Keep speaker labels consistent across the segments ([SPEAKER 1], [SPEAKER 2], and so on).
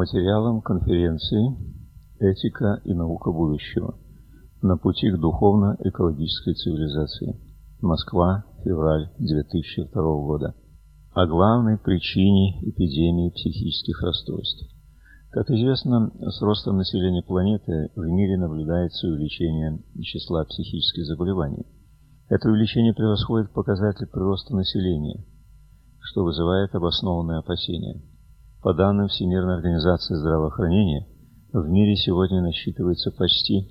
[SPEAKER 1] По материалам конференции «Этика и наука будущего. На пути к духовно-экологической цивилизации». Москва, февраль 2002 года. О главной причине эпидемии психических расстройств. Как известно, с ростом населения планеты в мире наблюдается увеличение числа психических заболеваний. Это увеличение превосходит показатель прироста населения, что вызывает обоснованные опасения. По данным Всемирной организации здравоохранения, в мире сегодня насчитывается почти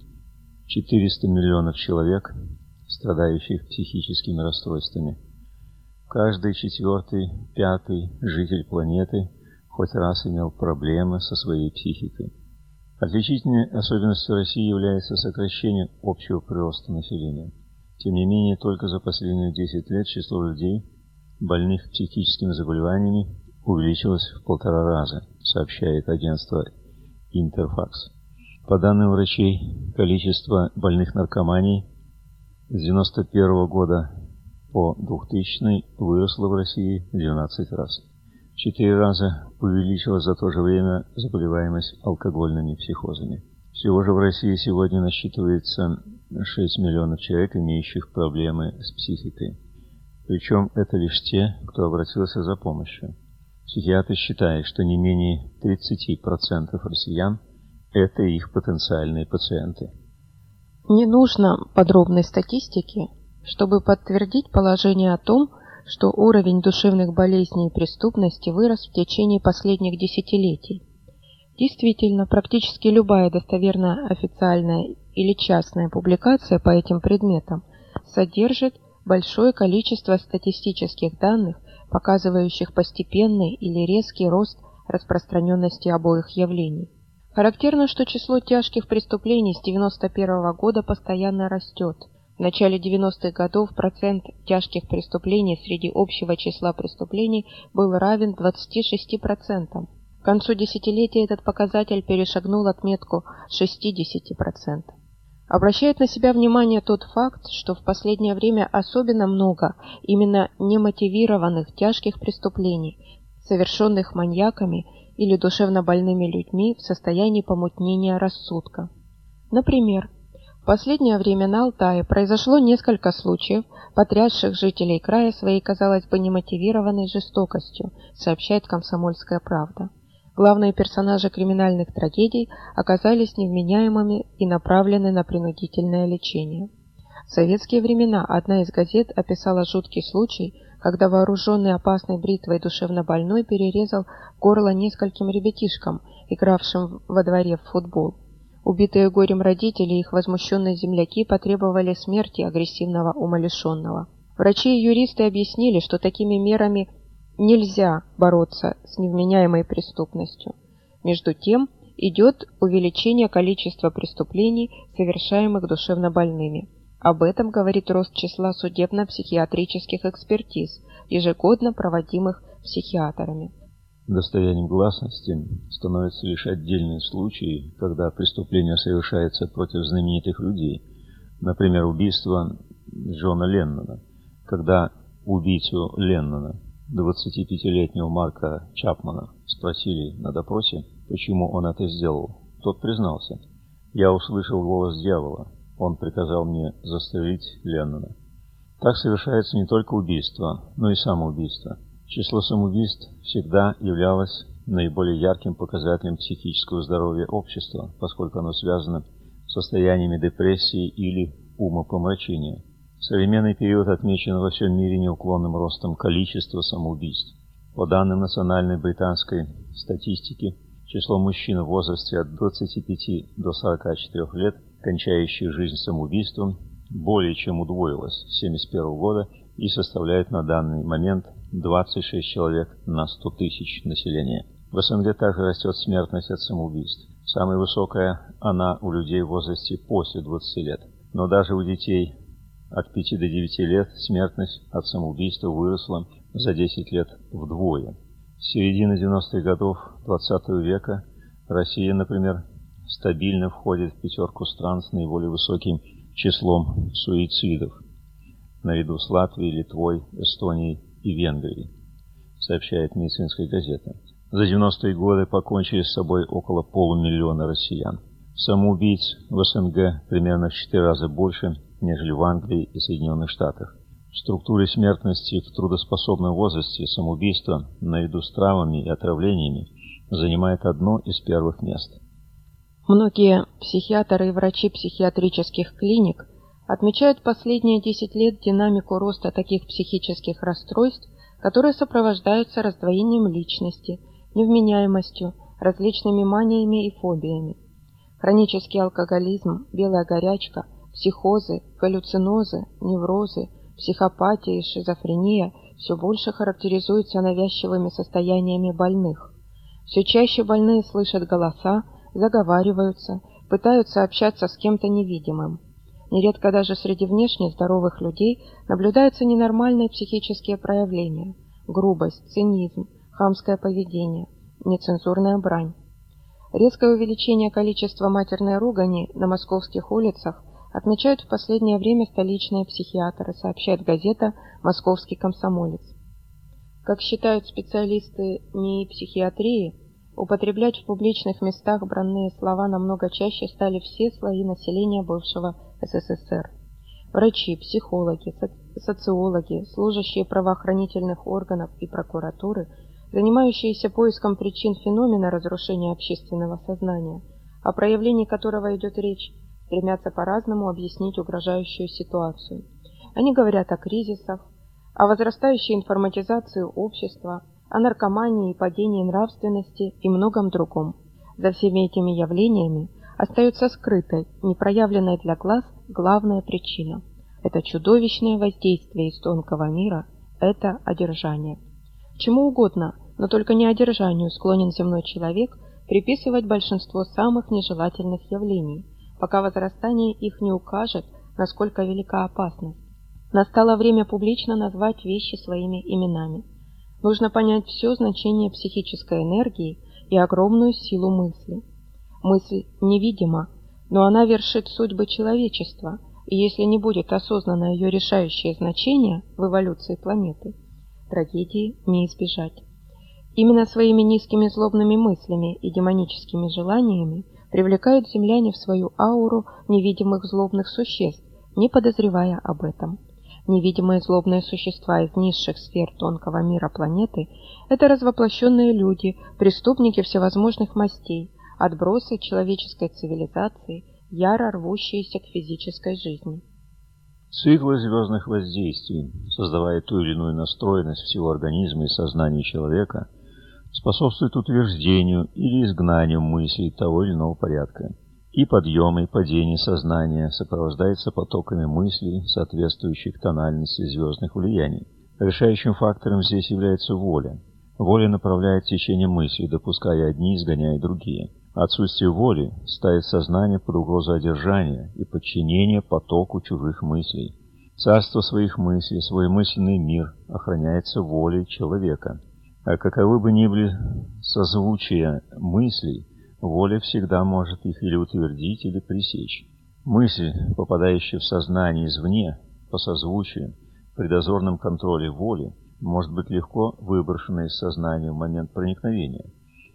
[SPEAKER 1] 400 миллионов человек, страдающих психическими расстройствами. Каждый четвертый, пятый житель планеты хоть раз имел проблемы со своей психикой. Отличительной особенностью России является сокращение общего прироста населения. Тем не менее, только за последние 10 лет число людей, больных психическими заболеваниями, увеличилось в 1,5 раза, сообщает агентство Интерфакс. По данным врачей, количество больных наркоманией с 1991 года по 2000 выросло в России в 12 раз. В 4 раза увеличилась за то же время заболеваемость алкогольными психозами. Всего же в России сегодня насчитывается 6 миллионов человек, имеющих проблемы с психикой. Причем это лишь те, кто обратился за помощью. Психиатры считают, что не менее 30% россиян – это их потенциальные пациенты.
[SPEAKER 2] Не нужно подробной статистики, чтобы подтвердить положение о том, что уровень душевных болезней и преступности вырос в течение последних десятилетий. Действительно, практически любая достоверная официальная или частная публикация по этим предметам содержит большое количество статистических данных, показывающих постепенный или резкий рост распространенности обоих явлений. Характерно, что число тяжких преступлений с 1991 года постоянно растет. В начале 90-х годов процент тяжких преступлений среди общего числа преступлений был равен 26%. К концу десятилетия этот показатель перешагнул отметку 60%. Обращает на себя внимание тот факт, что в последнее время особенно много именно немотивированных тяжких преступлений, совершенных маньяками или душевно больными людьми в состоянии помутнения рассудка. Например, в последнее время на Алтае произошло несколько случаев, потрясших жителей края своей, казалось бы, немотивированной жестокостью, сообщает «Комсомольская правда». Главные персонажи криминальных трагедий оказались невменяемыми и направлены на принудительное лечение. В советские времена одна из газет описала жуткий случай, когда вооруженный опасной бритвой душевнобольной перерезал горло нескольким ребятишкам, игравшим во дворе в футбол. Убитые горем родители и их возмущенные земляки потребовали смерти агрессивного умалишенного. Врачи и юристы объяснили, что такими мерами нельзя бороться с невменяемой преступностью. Между тем, идет увеличение количества преступлений, совершаемых душевнобольными. Об этом говорит рост числа судебно-психиатрических экспертиз, ежегодно проводимых психиатрами.
[SPEAKER 1] Достоянием гласности становятся лишь отдельные случаи, когда преступление совершается против знаменитых людей. Например, убийство Джона Леннона, когда убийцу Леннона, 25-летнего Марка Чапмана, спросили на допросе, почему он это сделал. Тот признался: «Я услышал голос дьявола. Он приказал мне застрелить Леннона». Так совершается не только убийство, но и самоубийство. Число самоубийств всегда являлось наиболее ярким показателем психического здоровья общества, поскольку оно связано с состояниями депрессии или умопомрачения. Современный период отмечен во всем мире неуклонным ростом количества самоубийств. По данным национальной британской статистики, число мужчин в возрасте от 25 до 44 лет, кончающих жизнь самоубийством, более чем удвоилось с 1971 года и составляет на данный момент 26 человек на 100 тысяч населения. В СНГ также растет смертность от самоубийств. Самая высокая она у людей в возрасте после 20 лет. Но даже у детей от 5 до 9 лет смертность от самоубийства выросла за 10 лет вдвое. С середины 90-х годов XX века Россия, например, стабильно входит в пятерку стран с наиболее высоким числом суицидов, наряду с Латвией, Литвой, Эстонией и Венгрией, сообщает медицинская газета. За 90-е годы покончили с собой около полумиллиона россиян. Самоубийц в СНГ примерно в 4 раза больше, нежели в Англии и Соединенных Штатах. В структуре смертности в трудоспособном возрасте самоубийство, наряду с травмами и отравлениями, занимает одно из первых мест.
[SPEAKER 2] Многие психиатры и врачи психиатрических клиник отмечают последние 10 лет динамику роста таких психических расстройств, которые сопровождаются раздвоением личности, невменяемостью, различными маниями и фобиями. Хронический алкоголизм, белая горячка, психозы, галлюцинозы, неврозы, психопатия и шизофрения все больше характеризуются навязчивыми состояниями больных. Все чаще больные слышат голоса, заговариваются, пытаются общаться с кем-то невидимым. Нередко даже среди внешне здоровых людей наблюдаются ненормальные психические проявления: грубость, цинизм, хамское поведение, нецензурная брань. Резкое увеличение количества матерной ругани на московских улицах отмечают в последнее время столичные психиатры, сообщает газета «Московский комсомолец». Как считают специалисты НИИ психиатрии, употреблять в публичных местах бранные слова намного чаще стали все слои населения бывшего СССР. Врачи, психологи, социологи, служащие правоохранительных органов и прокуратуры, занимающиеся поиском причин феномена разрушения общественного сознания, о проявлении которого идет речь, стремятся по-разному объяснить угрожающую ситуацию. Они говорят о кризисах, о возрастающей информатизации общества, о наркомании и падении нравственности и многом другом. За всеми этими явлениями остается скрытой, непроявленной для глаз главная причина. Это чудовищное воздействие из тонкого мира, это одержание. Чему угодно, но только не одержанию склонен земной человек приписывать большинство самых нежелательных явлений, пока возрастание их не укажет, насколько велика опасность. Настало время публично назвать вещи своими именами. Нужно понять все значение психической энергии и огромную силу мысли. Мысль невидима, но она вершит судьбы человечества, и если не будет осознано ее решающее значение в эволюции планеты, трагедии не избежать. Именно своими низкими злобными мыслями и демоническими желаниями привлекают земляне в свою ауру невидимых злобных существ, не подозревая об этом. Невидимые злобные существа из низших сфер тонкого мира планеты – это развоплощенные люди, преступники всевозможных мастей, отбросы человеческой цивилизации, яро рвущиеся к физической жизни.
[SPEAKER 1] Циклы звездных воздействий, создавая ту или иную настроенность всего организма и сознания человека, способствуют утверждению или изгнанию мыслей того или иного порядка. И подъем, и падение сознания сопровождается потоками мыслей, соответствующих тональности звездных влияний. Решающим фактором здесь является воля. Воля направляет течение мыслей, допуская одни, изгоняя другие. Отсутствие воли ставит сознание под угрозу одержания и подчинения потоку чужих мыслей. Царство своих мыслей, свой мысленный мир охраняется волей человека. А каковы бы ни были созвучия мыслей, воля всегда может их или утвердить, или пресечь. Мысль, попадающая в сознание извне, по созвучию, при дозорном контроле воли, может быть легко выброшена из сознания в момент проникновения,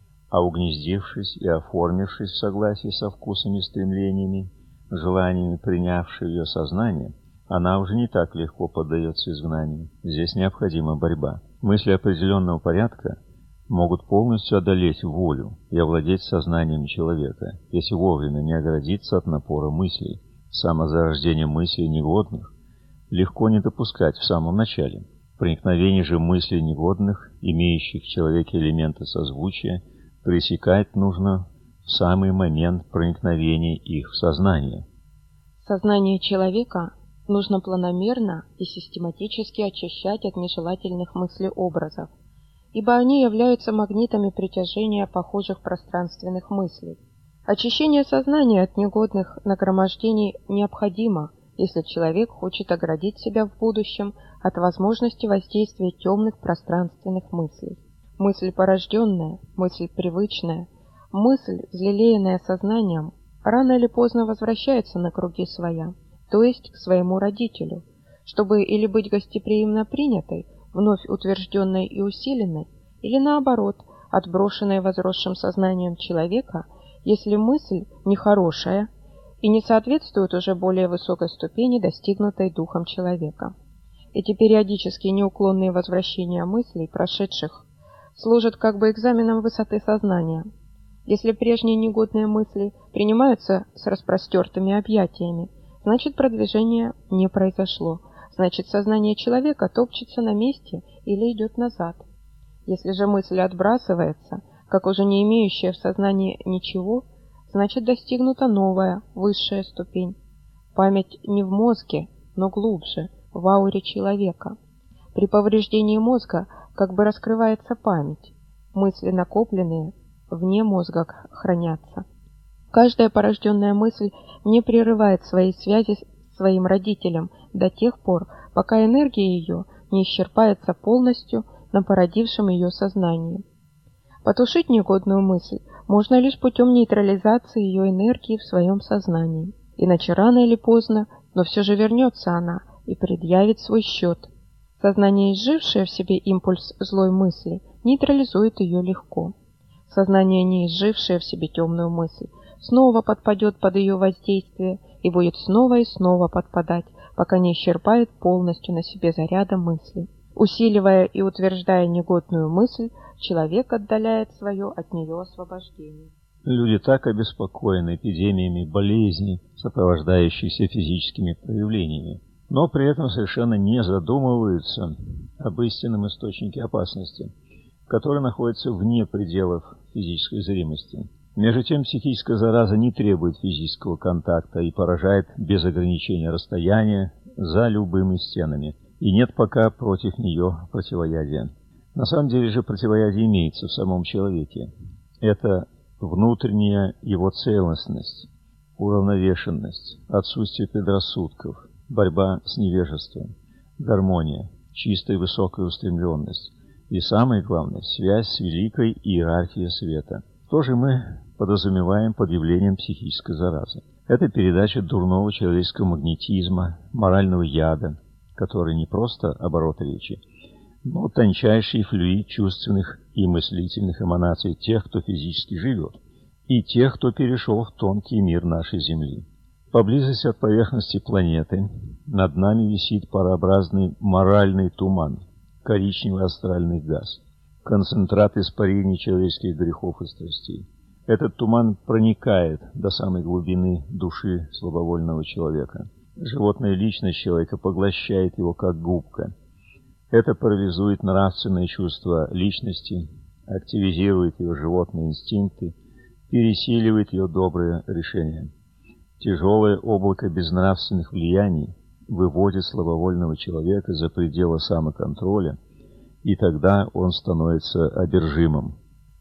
[SPEAKER 1] а угнездившись и оформившись в согласии со вкусами и стремлениями, желаниями, принявшей ее сознание, она уже не так легко поддается изгнанию. Здесь необходима борьба. Мысли определенного порядка могут полностью одолеть волю и овладеть сознанием человека, если вовремя не оградиться от напора мыслей. Самозарождение мыслей негодных легко не допускать в самом начале. Проникновение же мыслей негодных, имеющих в человеке элементы созвучия, пресекать нужно в самый момент проникновения их в сознание.
[SPEAKER 2] Сознание человека нужно планомерно и систематически очищать от нежелательных мыслеобразов, ибо они являются магнитами притяжения похожих пространственных мыслей. Очищение сознания от негодных нагромождений необходимо, если человек хочет оградить себя в будущем от возможности воздействия темных пространственных мыслей. Мысль порожденная, мысль привычная, мысль, взлелеянная сознанием, рано или поздно возвращается на круги своя, то есть к своему родителю, чтобы или быть гостеприимно принятой, вновь утвержденной и усиленной, или наоборот, отброшенной возросшим сознанием человека, если мысль нехорошая и не соответствует уже более высокой ступени, достигнутой духом человека. Эти периодические неуклонные возвращения мыслей, прошедших, служат как бы экзаменом высоты сознания. Если прежние негодные мысли принимаются с распростертыми объятиями, значит продвижение не произошло, значит сознание человека топчется на месте или идет назад. Если же мысль отбрасывается, как уже не имеющая в сознании ничего, значит достигнута новая, высшая ступень. Память не в мозге, но глубже, в ауре человека. При повреждении мозга как бы раскрывается память. Мысли, накопленные, вне мозга хранятся. Каждая порожденная мысль не прерывает своей связи с своим родителем до тех пор, пока энергия ее не исчерпается полностью на породившем ее сознании. Потушить негодную мысль можно лишь путем нейтрализации ее энергии в своем сознании. Иначе рано или поздно, но все же вернется она и предъявит свой счет. Сознание, изжившее в себе импульс злой мысли, нейтрализует ее легко. Сознание, не изжившее в себе темную мысль, снова подпадет под ее воздействие и будет снова и снова подпадать, пока не исчерпает полностью на себе заряда мысли. Усиливая и утверждая негодную мысль, человек отдаляет свое от нее освобождение.
[SPEAKER 1] Люди так обеспокоены эпидемиями болезней, сопровождающихся физическими проявлениями, но при этом совершенно не задумываются об истинном источнике опасности, который находится вне пределов физической зримости. Между тем, психическая зараза не требует физического контакта и поражает без ограничения расстояния за любыми стенами, и нет пока против нее противоядия. На самом деле же противоядие имеется в самом человеке. Это внутренняя его целостность, уравновешенность, отсутствие предрассудков, борьба с невежеством, гармония, чистая и высокая устремленность и, самое главное, связь с великой иерархией света. Что же мы подразумеваем под явлением психической заразы? Это передача дурного человеческого магнетизма, морального яда, который не просто оборот речи, но тончайший флюид чувственных и мыслительных эманаций тех, кто физически живет, и тех, кто перешел в тонкий мир нашей Земли. Поблизости от поверхности планеты над нами висит парообразный моральный туман, коричневый астральный газ, концентрат испарений человеческих грехов и страстей. Этот туман проникает до самой глубины души слабовольного человека. Животная личность человека поглощает его как губка. Это парализует нравственное чувство личности, активизирует ее животные инстинкты, пересиливает ее добрые решения. Тяжелое облако безнравственных влияний выводит слабовольного человека за пределы самоконтроля, и тогда он становится одержимым.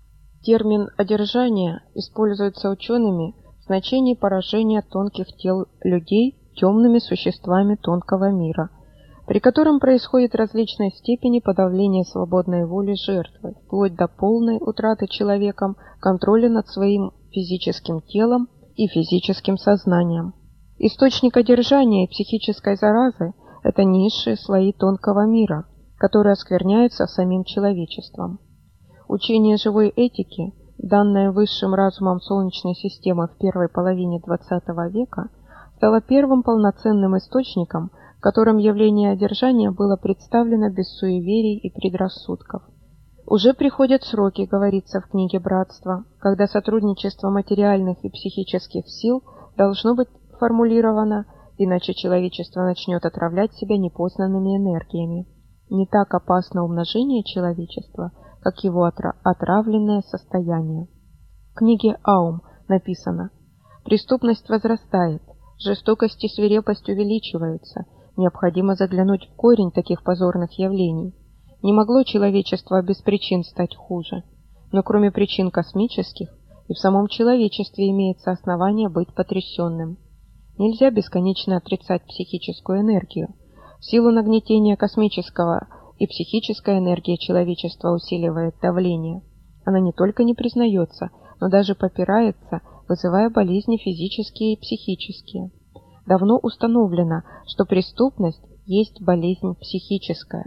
[SPEAKER 2] Термин «одержание» используется учеными в значении поражения тонких тел людей темными существами тонкого мира, при котором происходит различной степени подавления свободной воли жертвы, вплоть до полной утраты человеком контроля над своим физическим телом и физическим сознанием. Источник одержания и психической заразы – это низшие слои тонкого мира, которые оскверняются самим человечеством. Учение живой этики, данное высшим разумом Солнечной системы в первой половине XX века, стало первым полноценным источником, в котором явление одержания было представлено без суеверий и предрассудков. Уже приходят сроки, говорится в книге «Братство», когда сотрудничество материальных и психических сил должно быть формулировано, иначе человечество начнет отравлять себя непознанными энергиями. Не так опасно умножение человечества, как его отравленное состояние. В книге «Аум» написано: «Преступность возрастает, жестокость и свирепость увеличиваются, необходимо заглянуть в корень таких позорных явлений. Не могло человечество без причин стать хуже, но кроме причин космических, и в самом человечестве имеется основание быть потрясенным. Нельзя бесконечно отрицать психическую энергию. В силу нагнетения космического и психическая энергия человечества усиливает давление. Она не только не признается, но даже попирается, вызывая болезни физические и психические. Давно установлено, что преступность есть болезнь психическая.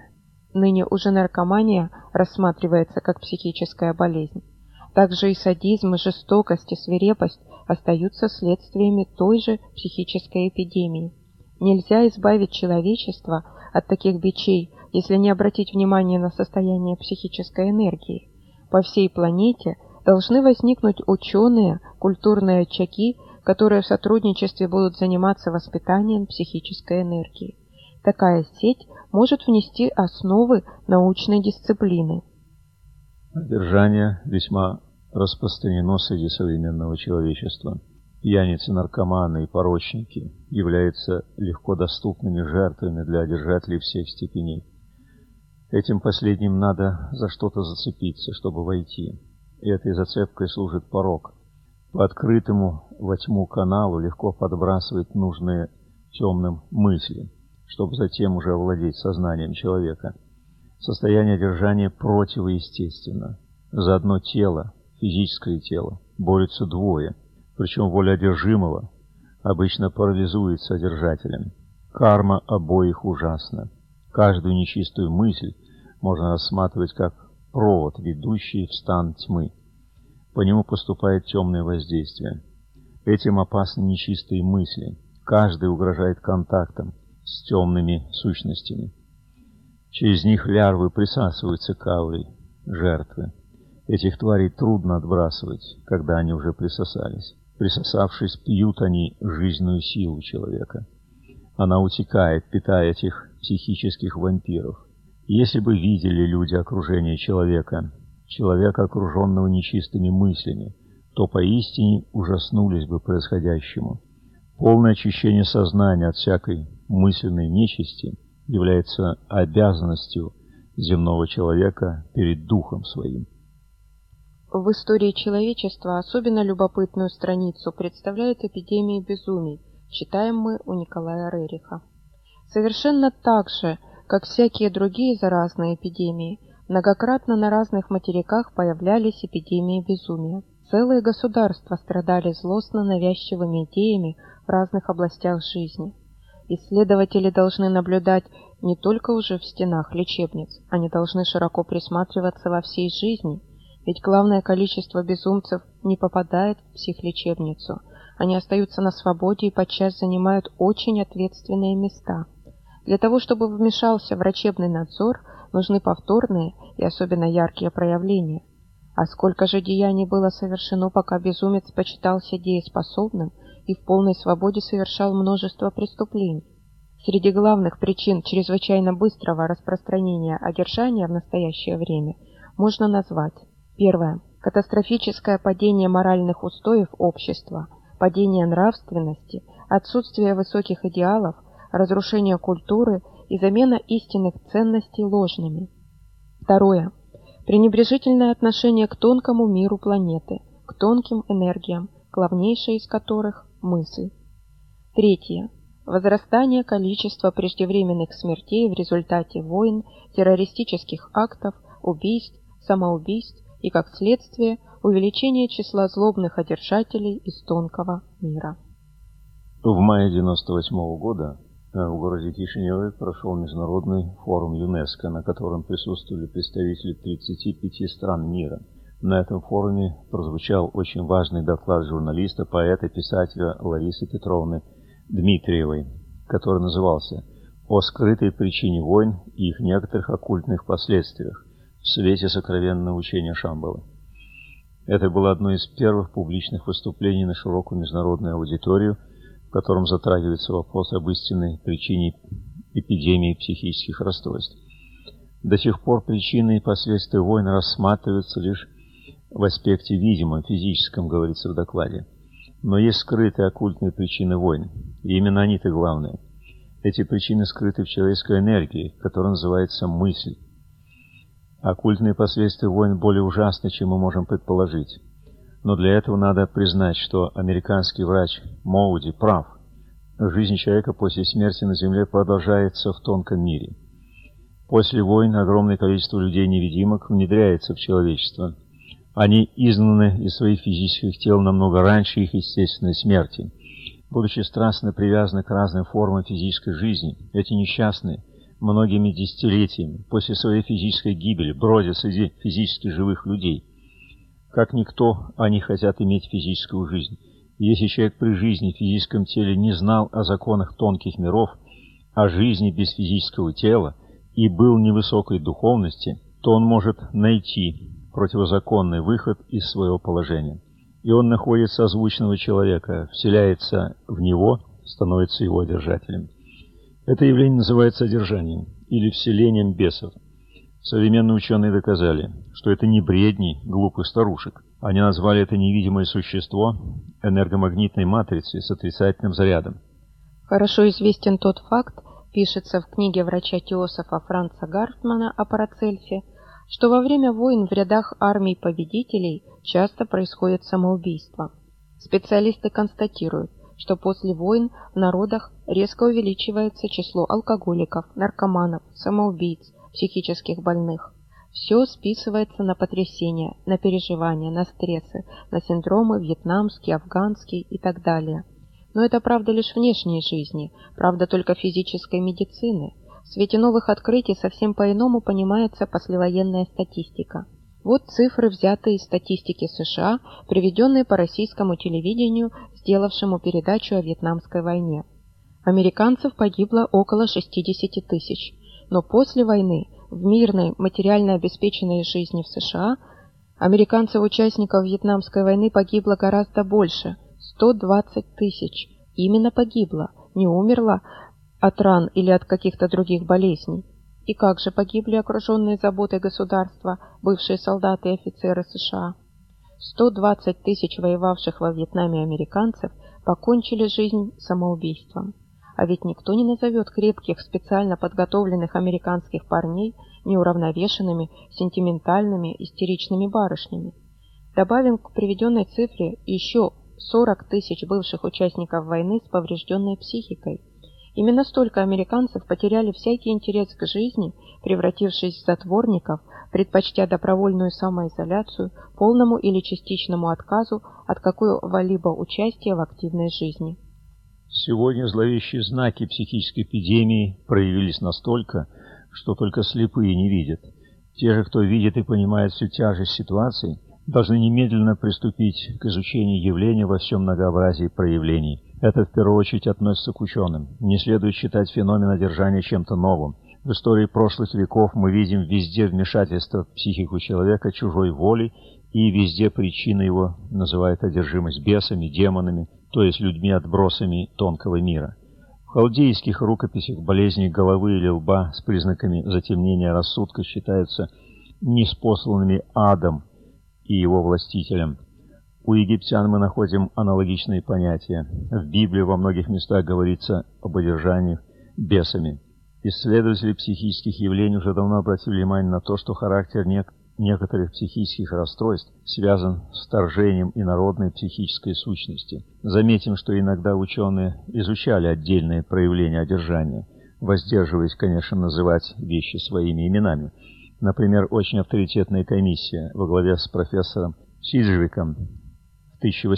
[SPEAKER 2] Ныне уже наркомания рассматривается как психическая болезнь. Также и садизм, и жестокость, и свирепость остаются следствиями той же психической эпидемии. Нельзя избавить человечество от таких бичей, если не обратить внимание на состояние психической энергии. По всей планете должны возникнуть ученые, культурные очаги, которые в сотрудничестве будут заниматься воспитанием психической энергии. Такая сеть может внести основы научной дисциплины.
[SPEAKER 1] Одержание весьма распространено среди современного человечества. Пьяницы, наркоманы и порочники являются легко доступными жертвами для одержателей всех степеней. Этим последним надо за что-то зацепиться, чтобы войти. И этой зацепкой служит порок. По открытому во тьму каналу легко подбрасывать нужные темным мысли, чтобы затем уже овладеть сознанием человека. Состояние одержания противоестественно. За одно тело, физическое тело, борются двое, причем воля одержимого обычно парализуется одержателем. Карма обоих ужасна. Каждую нечистую мысль можно рассматривать как провод, ведущий в стан тьмы. По нему поступает темное воздействие. Этим опасны нечистые мысли. Каждый угрожает контактом с темными сущностями. Через них лярвы присасываются к ауре жертвы. Этих тварей трудно отбрасывать, когда они уже присосались. Присосавшись, пьют они жизненную силу человека. Она утекает, питая этих психических вампиров. Если бы видели люди окружение человека, окруженного нечистыми мыслями, то поистине ужаснулись бы происходящему. Полное очищение сознания от всякой мысленной нечисти является обязанностью земного человека перед духом своим.
[SPEAKER 2] В истории человечества особенно любопытную страницу представляет эпидемия безумий, читаем мы у Николая Рериха. Совершенно так же, как всякие другие заразные эпидемии, многократно на разных материках появлялись эпидемии безумия. Целые государства страдали злостно навязчивыми идеями в разных областях жизни. Исследователи должны наблюдать не только уже в стенах лечебниц, они должны широко присматриваться во всей жизни, ведь главное количество безумцев не попадает в психлечебницу, они остаются на свободе и подчас занимают очень ответственные места. Для того, чтобы вмешался врачебный надзор, нужны повторные и особенно яркие проявления. А сколько же деяний было совершено, пока безумец почитался дееспособным и в полной свободе совершал множество преступлений. Среди главных причин чрезвычайно быстрого распространения одержания в настоящее время можно назвать: первое – катастрофическое падение моральных устоев общества, падение нравственности, отсутствие высоких идеалов, разрушение культуры и замена истинных ценностей ложными. Второе – пренебрежительное отношение к тонкому миру планеты, к тонким энергиям, главнейшей из которых – мысль. Третье – возрастание количества преждевременных смертей в результате войн, террористических актов, убийств, самоубийств и, как следствие, увеличение числа злобных одержателей из тонкого мира.
[SPEAKER 1] В мае 1998 года в городе Кишиневе прошел международный форум ЮНЕСКО, на котором присутствовали представители 35 стран мира. На этом форуме прозвучал очень важный доклад журналиста, поэта, писателя Ларисы Петровны Дмитриевой, который назывался «О скрытой причине войн и их некоторых оккультных последствиях в свете сокровенного учения Шамбалы». Это было одно из первых публичных выступлений на широкую международную аудиторию, в котором затрагивается вопрос об истинной причине эпидемии психических расстройств. До сих пор причины и последствия войн рассматриваются лишь в аспекте видимом, физическом, говорится в докладе. Но есть скрытые оккультные причины войн, и именно они-то главные. Эти причины скрыты в человеческой энергии, которая называется мысль. Оккультные последствия войн более ужасны, чем мы можем предположить. Но для этого надо признать, что американский врач Моуди прав. Жизнь человека после смерти на Земле продолжается в тонком мире. После войн огромное количество людей-невидимок внедряется в человечество. Они изгнаны из своих физических тел намного раньше их естественной смерти. Будучи страстно привязаны к разным формам физической жизни, эти несчастные многими десятилетиями после своей физической гибели бродят среди физически живых людей. Как никто, они хотят иметь физическую жизнь. И если человек при жизни в физическом теле не знал о законах тонких миров, о жизни без физического тела и был невысокой духовности, то он может найти противозаконный выход из своего положения. И он находит созвучного человека, вселяется в него, становится его держателем. Это явление называется одержанием или вселением бесов. Современные ученые доказали, что это не бредни глупых старушек. Они назвали это невидимое существо энергомагнитной матрицей с отрицательным зарядом.
[SPEAKER 2] Хорошо известен тот факт, пишется в книге врача-теософа Франца Гартмана о Парацельсе, что во время войн в рядах армий победителей часто происходит самоубийство. Специалисты констатируют, что после войн в народах резко увеличивается число алкоголиков, наркоманов, самоубийц, психических больных. Все списывается на потрясения, на переживания, на стрессы, на синдромы вьетнамский, афганский и так далее. Но это правда лишь внешней жизни, правда только физической медицины. В свете новых открытий совсем по-иному понимается послевоенная статистика. Вот цифры, взятые из статистики США, приведенные по российскому телевидению, сделавшему передачу о Вьетнамской войне. Американцев погибло около 60 тысяч, но после войны в мирной, материально обеспеченной жизни в США американцев-участников Вьетнамской войны погибло гораздо больше – 120 тысяч. Именно погибло, не умерло от ран или от каких-то других болезней. И как же погибли окруженные заботой государства бывшие солдаты и офицеры США? 120 тысяч воевавших во Вьетнаме американцев покончили жизнь самоубийством. А ведь никто не назовет крепких, специально подготовленных американских парней неуравновешенными, сентиментальными, истеричными барышнями. Добавим к приведенной цифре еще 40 тысяч бывших участников войны с поврежденной психикой. Именно столько американцев потеряли всякий интерес к жизни, превратившись в затворников, предпочтя добровольную самоизоляцию, полному или частичному отказу от какого-либо участия в активной жизни.
[SPEAKER 1] Сегодня зловещие знаки психической эпидемии проявились настолько, что только слепые не видят. Те же, кто видит и понимает всю тяжесть ситуации, должны немедленно приступить к изучению явления во всем многообразии проявлений. Это в первую очередь относится к ученым. Не следует считать феномен одержания чем-то новым. В истории прошлых веков мы видим везде вмешательство в психику человека чужой волей, и везде причиной его называют одержимость бесами, демонами, то есть людьми-отбросами тонкого мира. В халдейских рукописях болезни головы или лба с признаками затемнения рассудка считаются ниспосланными адом и его властителем. У египтян мы находим аналогичные понятия. В Библии во многих местах говорится об одержании бесами. Исследователи психических явлений уже давно обратили внимание на то, что характер некоторых психических расстройств связан с вторжением инородной психической сущности. Заметим, что иногда ученые изучали отдельные проявления одержания, воздерживаясь, конечно, называть вещи своими именами. Например, очень авторитетная комиссия во главе с профессором Сиджвиком в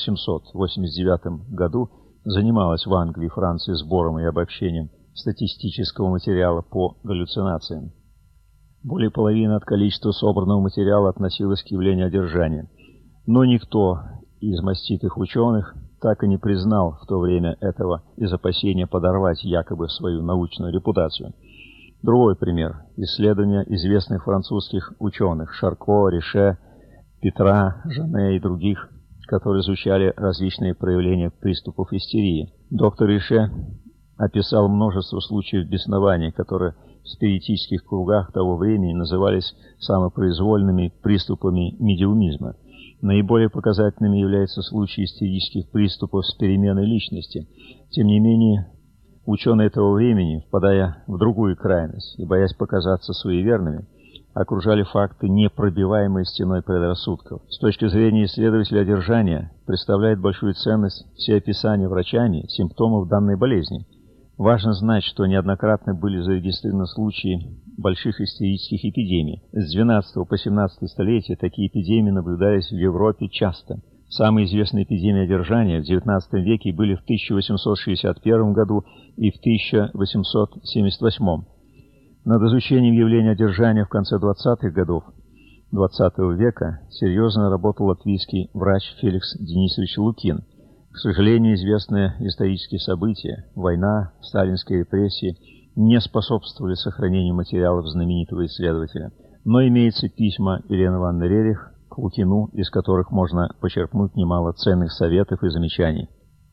[SPEAKER 1] 1889 году занималась в Англии и Франции сбором и обобщением статистического материала по галлюцинациям. Более половины от количества собранного материала относилось к явлению одержания. Но никто из маститых ученых так и не признал в то время этого из опасения подорвать якобы свою научную репутацию. Другой пример – исследования известных французских ученых Шарко, Рише, Петра, Жане и других, которые изучали различные проявления приступов истерии. Доктор Рише описал множество случаев беснования, которые в спиритических кругах того времени назывались самопроизвольными приступами медиумизма. Наиболее показательными являются случаи истерических приступов с переменой личности. Тем не менее, ученые этого времени, впадая в другую крайность и боясь показаться суеверными, окружали факты непробиваемой стеной предрассудков. С точки зрения исследователя одержания представляет большую ценность все описания врачами симптомов данной болезни. Важно знать, что неоднократно были зарегистрированы случаи больших истерических эпидемий. С XII по XVII столетия такие эпидемии наблюдались в Европе часто. Самые известные эпидемии одержания в XIX веке были в 1861 году и в 1878. Над изучением явления одержания в конце 20-х годов XX века серьезно работал латвийский врач Феликс Денисович Лукин. К сожалению, известные исторические события, война, сталинские репрессии не способствовали сохранению материалов знаменитого исследователя. Но имеются письма Елены Ивановны Рерих к Лукину, из которых можно почерпнуть немало ценных советов и замечаний.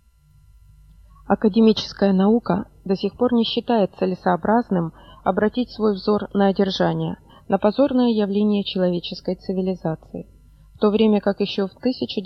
[SPEAKER 2] Академическая наука до сих пор не считает целесообразным обратить свой взор на одержание, на позорное явление человеческой цивилизации, в то время как еще в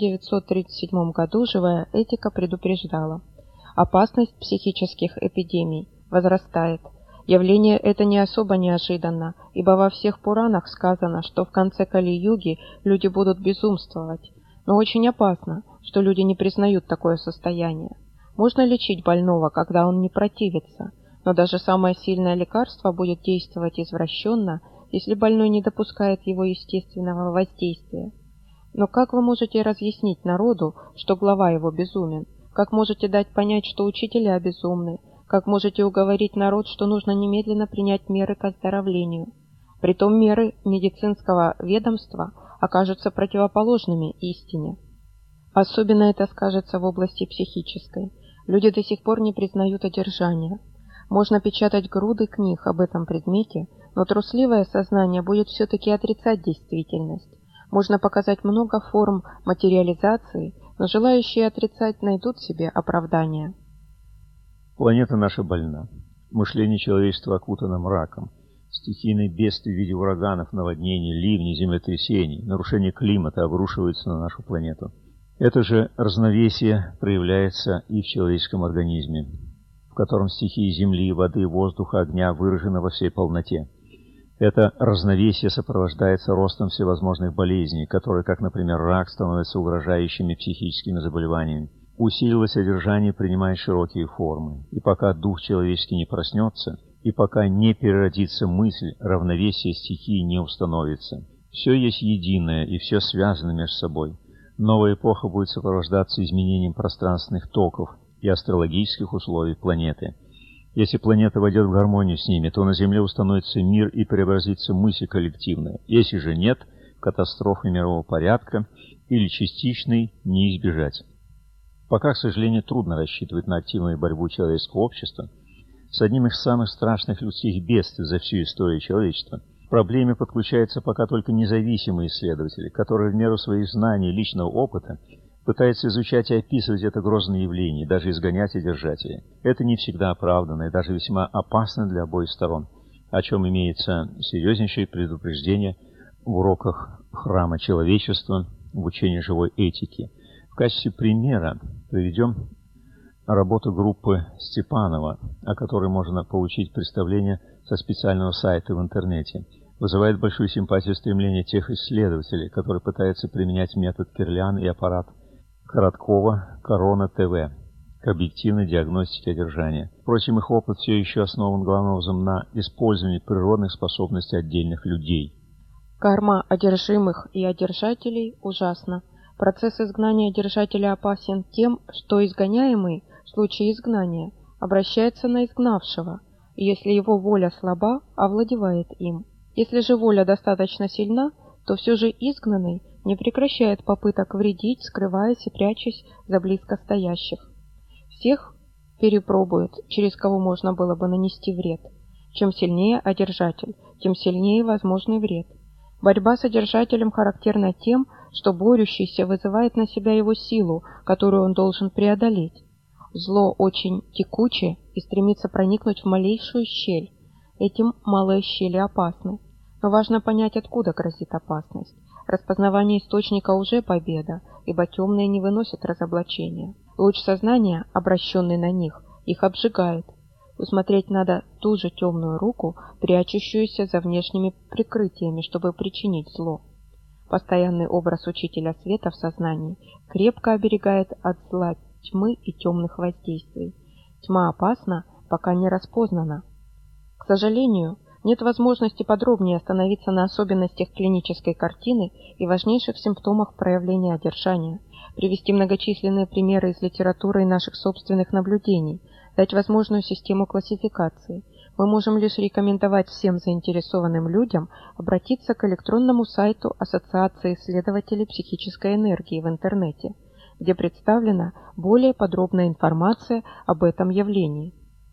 [SPEAKER 2] 1937 году живая этика предупреждала: опасность психических эпидемий возрастает. Явление это не особо неожиданно, ибо во всех Пуранах сказано, что в конце Кали-юги люди будут безумствовать. Но очень опасно, что люди не признают такое состояние. Можно лечить больного, когда он не противится, но даже самое сильное лекарство будет действовать извращенно, если больной не допускает его естественного воздействия. Но как вы можете разъяснить народу, что глава его безумен? Как можете дать понять, что учителя безумны? Как можете уговорить народ, что нужно немедленно принять меры к оздоровлению? Притом меры медицинского ведомства окажутся противоположными истине. Особенно это скажется в области психической. Люди до сих пор не признают одержания. Можно печатать груды книг об этом предмете, но трусливое сознание будет все-таки отрицать действительность. Можно показать много форм материализации, но желающие отрицать найдут себе оправдание.
[SPEAKER 1] Планета наша больна. Мышление человечества окутано мраком. Стихийные бедствия в виде ураганов, наводнений, ливней, землетрясений, нарушение климата обрушиваются на нашу планету. Это же разновесие проявляется и в человеческом организме, в котором стихии земли, воды, воздуха, огня выражены во всей полноте. Это разновесие сопровождается ростом всевозможных болезней, которые, как, например, рак, становятся угрожающими психическими заболеваниями. Усилилось одержание, принимая широкие формы. И пока дух человеческий не проснется, и пока не переродится мысль, равновесие стихии не установится. Все есть единое, и все связано между собой. Новая эпоха будет сопровождаться изменением пространственных токов и астрологических условий планеты. Если планета войдет в гармонию с ними, то на Земле установится мир и преобразится мысль коллективная. Если же нет, катастрофы мирового порядка или частичной не избежать. Пока, к сожалению, трудно рассчитывать на активную борьбу человеческого общества с одним из самых страшных людских бедствий за всю историю человечества. К проблеме подключаются пока только независимые исследователи, которые в меру своих знаний и личного опыта пытаются изучать и описывать это грозное явление, даже изгонять одержателей. Это не всегда оправданно и даже весьма опасно для обоих сторон, о чем имеется серьезнейшее предупреждение в уроках храма человечества в учении живой этики. В качестве примера приведем работу группы Степанова, о которой можно получить представление со специального сайта в интернете. Вызывает большую симпатию стремление тех исследователей, которые пытаются применять метод Кирлян и аппарат Короткова «Корона ТВ» к объективной диагностике одержания. Впрочем, их опыт все еще основан главным образом на использовании природных способностей отдельных людей.
[SPEAKER 2] Карма одержимых и одержателей ужасна. Процесс изгнания одержателя опасен тем, что изгоняемый в случае изгнания обращается на изгнавшего, и если его воля слаба, овладевает им. Если же воля достаточно сильна, то все же изгнанный не прекращает попыток вредить, скрываясь и прячась за близко стоящих. Всех перепробует, через кого можно было бы нанести вред. Чем сильнее одержатель, тем сильнее возможный вред. Борьба с одержателем характерна тем, что борющийся вызывает на себя его силу, которую он должен преодолеть. Зло очень текуче и стремится проникнуть в малейшую щель. Этим малые щели опасны. Но важно понять, откуда грозит опасность. Распознавание источника уже победа, ибо темные не выносят разоблачения. Луч сознания, обращенный на них, их обжигает. Усмотреть надо ту же темную руку, прячущуюся за внешними прикрытиями, чтобы причинить зло. Постоянный образ учителя света в сознании крепко оберегает от зла, тьмы и темных воздействий. Тьма опасна, пока не распознана. К сожалению, нет возможности подробнее остановиться на особенностях клинической картины и важнейших симптомах проявления одержания, привести многочисленные примеры из литературы и наших собственных наблюдений, дать возможную систему классификации. Мы можем лишь рекомендовать всем заинтересованным людям обратиться к электронному сайту Ассоциации исследователей психической энергии в интернете, где представлена более подробная информация об этом явлении.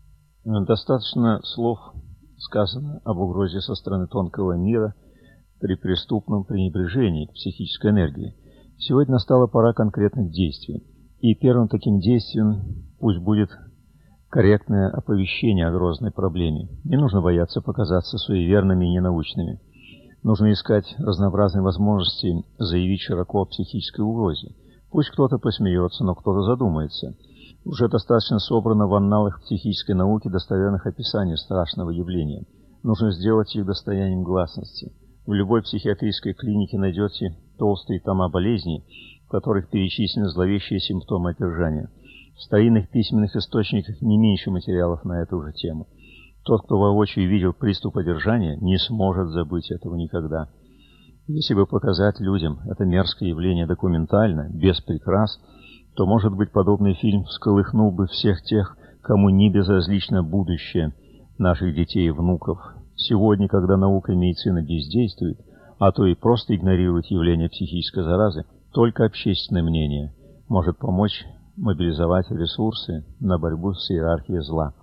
[SPEAKER 1] Достаточно слов сказано об угрозе со стороны тонкого мира при преступном пренебрежении к психической энергии. Сегодня настала пора конкретных действий. И первым таким действием пусть будет корректное оповещение о грозной проблеме. Не нужно бояться показаться суеверными и ненаучными. Нужно искать разнообразные возможности заявить широко о психической угрозе. Пусть кто-то посмеется, но кто-то задумается. Уже достаточно собрано в анналах психической науки достоверных описаний страшного явления. Нужно сделать их достоянием гласности. В любой психиатрической клинике найдете толстые тома болезней, в которых перечислены зловещие симптомы одержания. В старинных письменных источниках не меньше материалов на эту же тему. Тот, кто воочию видел приступ одержания, не сможет забыть этого никогда. Если бы показать людям это мерзкое явление документально, без прикрас, то, может быть, подобный фильм всколыхнул бы всех тех, кому не безразлично будущее наших детей и внуков. Сегодня, когда наука и медицина бездействуют, а то и просто игнорируют явление психической заразы, только общественное мнение может помочь мобилизовать ресурсы на борьбу с иерархией зла.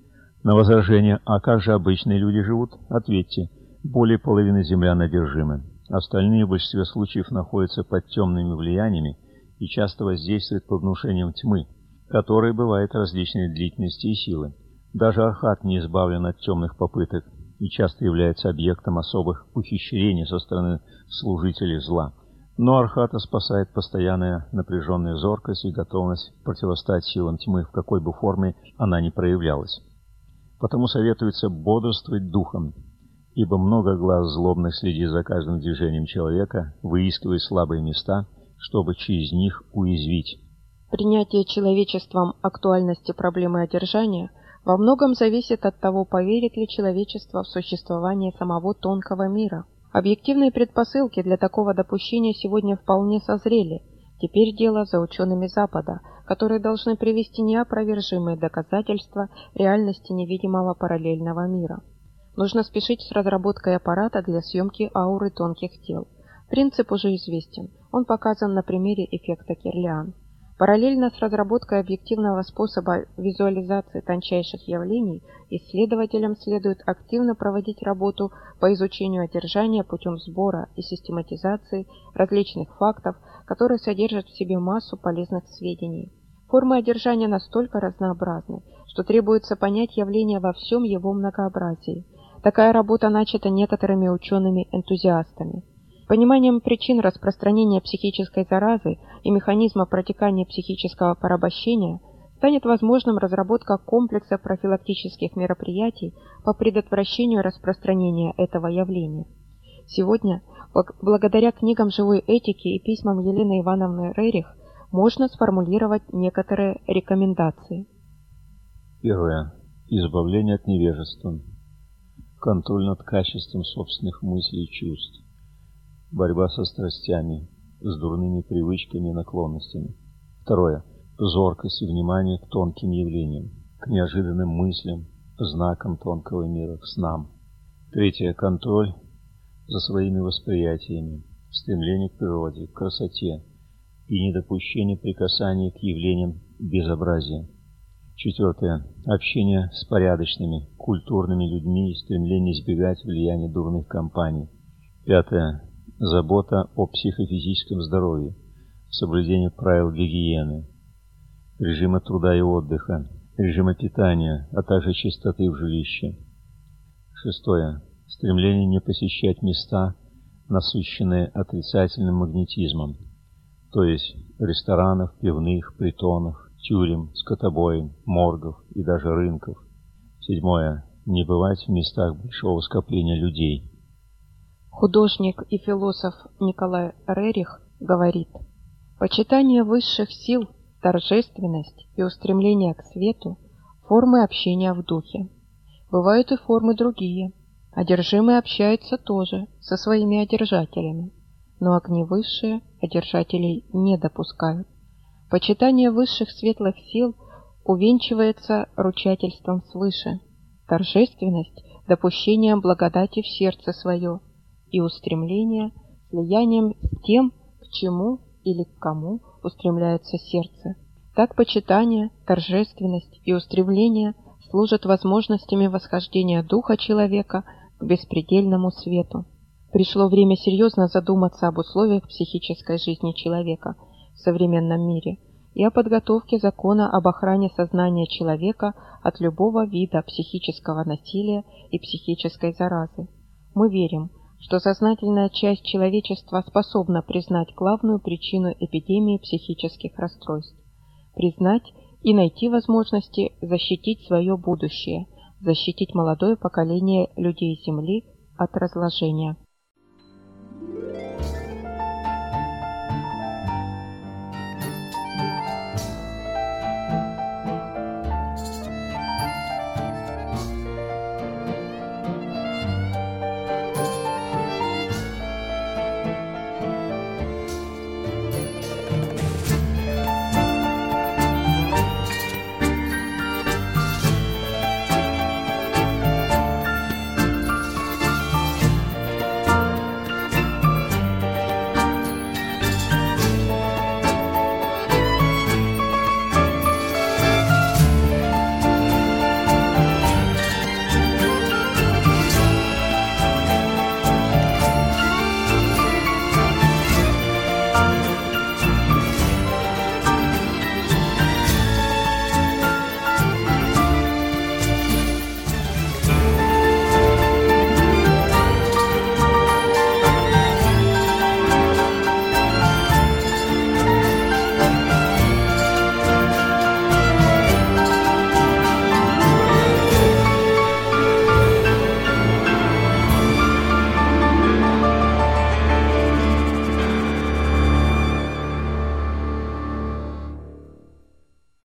[SPEAKER 1] На возражение «А как же обычные люди живут?» ответьте: более половины землян одержимы. Остальные в большинстве случаев находятся под темными влияниями и часто воздействуют под внушением тьмы, которая бывает различной длительности и силы. Даже архат не избавлен от темных попыток и часто является объектом особых ухищрений со стороны служителей зла. Но архата спасает постоянная напряженная зоркость и готовность противостоять силам тьмы, в какой бы форме она ни проявлялась. Потому советуется бодрствовать духом, ибо много глаз злобных следит за каждым движением человека, выискивая слабые места, чтобы через них уязвить.
[SPEAKER 2] Принятие человечеством актуальности проблемы одержания во многом зависит от того, поверит ли человечество в существование самого тонкого мира. Объективные предпосылки для такого допущения сегодня вполне созрели. Теперь дело за учеными Запада, которые должны привести неопровержимые доказательства реальности невидимого параллельного мира. Нужно спешить с разработкой аппарата для съемки ауры тонких тел. Принцип уже известен. Он показан на примере эффекта Кирлиан. Параллельно с разработкой объективного способа визуализации тончайших явлений, исследователям следует активно проводить работу по изучению одержания путем сбора и систематизации различных фактов, которые содержат в себе массу полезных сведений. Формы одержания настолько разнообразны, что требуется понять явление во всем его многообразии. Такая работа начата некоторыми учеными-энтузиастами. Пониманием причин распространения психической заразы и механизма протекания психического порабощения станет возможным разработка комплекса профилактических мероприятий по предотвращению распространения этого явления. Сегодня, благодаря книгам живой этики и письмам Елены Ивановны Рерих, можно сформулировать некоторые рекомендации.
[SPEAKER 1] Первое. Избавление от невежества. Контроль над качеством собственных мыслей и чувств. Борьба со страстями, с дурными привычками и наклонностями. Второе. Зоркость и внимание к тонким явлениям, к неожиданным мыслям, знакам тонкого мира, к снам. Третье. Контроль за своими восприятиями, стремление к природе, к красоте и недопущение прикасания к явлениям безобразия. Четвертое. Общение с порядочными, культурными людьми и стремление избегать влияния дурных компаний. Пятое. Забота о психофизическом здоровье, соблюдение правил гигиены, режима труда и отдыха, режима питания, а также чистоты в жилище. Шестое. Стремление не посещать места, насыщенные отрицательным магнетизмом, то есть ресторанов, пивных, притонов, тюрем, скотобоин, моргов и даже рынков. Седьмое. Не бывать в местах большого скопления людей.
[SPEAKER 2] Художник и философ Николай Рерих говорит: «Почитание высших сил, торжественность и устремление к свету – формы общения в духе. Бывают и формы другие. Одержимые общаются тоже со своими одержателями, но огни высшие одержателей не допускают. Почитание высших светлых сил увенчивается ручательством свыше. торжественность допущением благодати в сердце свое и устремление слиянием с тем, к чему или к кому устремляется сердце. Так почитание, торжественность и устремление служат возможностями восхождения духа человека к беспредельному свету. Пришло время серьезно задуматься об условиях психической жизни человека в современном мире и о подготовке закона об охране сознания человека от любого вида психического насилия и психической заразы. Мы верим, что сознательная часть человечества способна признать главную причину эпидемии психических расстройств, признать и найти возможности защитить свое будущее, защитить молодое поколение людей Земли от разложения.